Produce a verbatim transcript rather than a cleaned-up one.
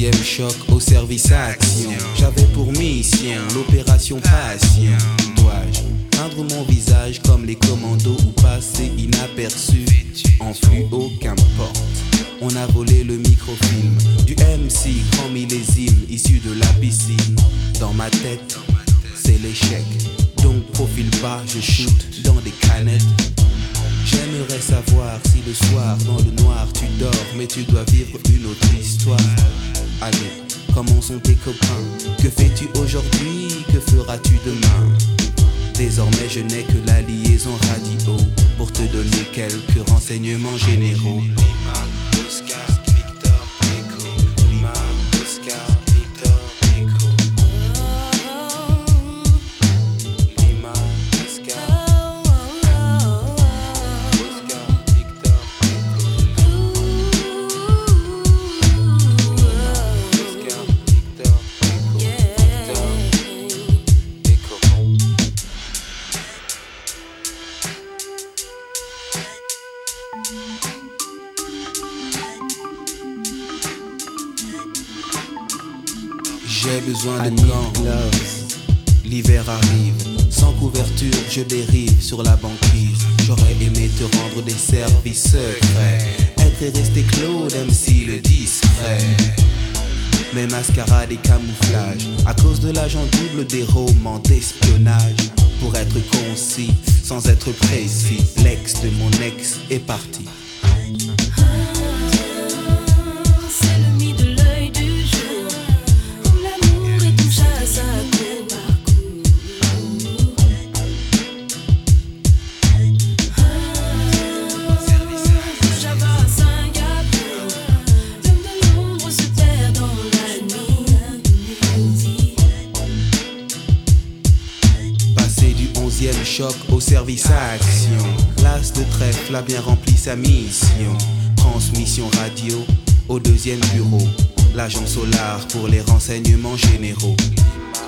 onzième choc au service action. J'avais pour mission l'opération Passion. Dois-je peindre mon visage comme les commandos ou passer inaperçu en fluo, qu'importe. On a volé le microfilm du M C, grand millésime issu de la piscine. Dans ma tête, c'est l'échec. Donc profile bas, je shoot dans des canettes. J'aimerais savoir si le soir dans le noir tu dors, mais tu dois vivre une autre histoire. Allez, comment sont tes copains? Que fais-tu aujourd'hui? Que feras-tu demain? Désormais je n'ai que la liaison radio pour te donner quelques renseignements généraux. Lima, Oscar, Victor, Echo. Lima, Oscar, Victor, Echo. Lima, Oscar, Oscar, Victor, Echo. Oscar, Victor, Echo. Victor, Echo. J'ai besoin de gants, l'hiver arrive, sans couverture je dérive sur la banquise. J'aurais aimé te rendre des services secrets, être et rester Claude M C le discret. Mais mascarade et camouflage, à cause de l'agent double des romans d'espionnage. Pour être concis, sans être précis, l'ex de mon ex est parti. Choc au service action. L'as de trèfle a bien rempli sa mission. Transmission radio au deuxième bureau. L'agent Solar pour les renseignements généraux.